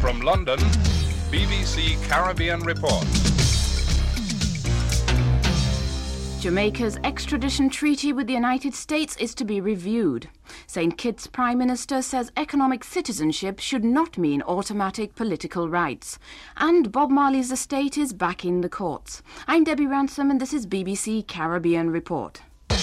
From London, BBC Caribbean Report. Jamaica's extradition treaty with the United States is to be reviewed. St. Kitts Prime Minister says economic citizenship should not mean automatic political rights. And Bob Marley's estate is back in the courts. I'm Debbie Ransom and this is BBC Caribbean Report.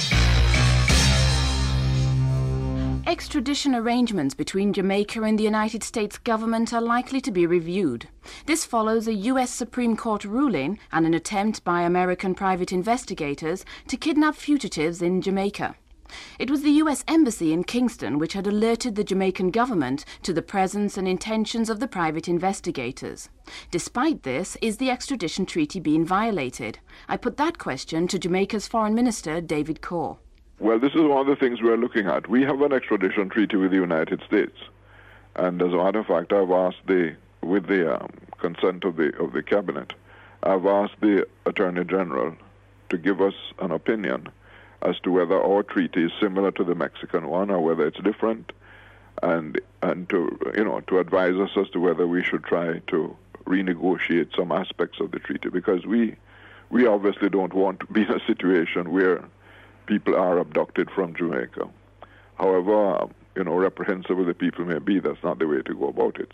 Extradition arrangements between Jamaica and the United States government are likely to be reviewed. This follows a U.S. Supreme Court ruling and an attempt by American private investigators to kidnap fugitives in Jamaica. It was the U.S. Embassy in Kingston which had alerted the Jamaican government to the presence and intentions of the private investigators. Despite this, is the extradition treaty being violated? I put that question to Jamaica's Foreign Minister, David Corr. Well, this is one of the things we're looking at. We have an extradition treaty with the United States. And as a matter of fact, I've asked with the consent of the Cabinet, I've asked the Attorney General to give us an opinion as to whether our treaty is similar to the Mexican one or whether it's different, and to advise us as to whether we should try to renegotiate some aspects of the treaty, because we obviously don't want to be in a situation where people are abducted from Jamaica. However, reprehensible the people may be, that's not the way to go about it.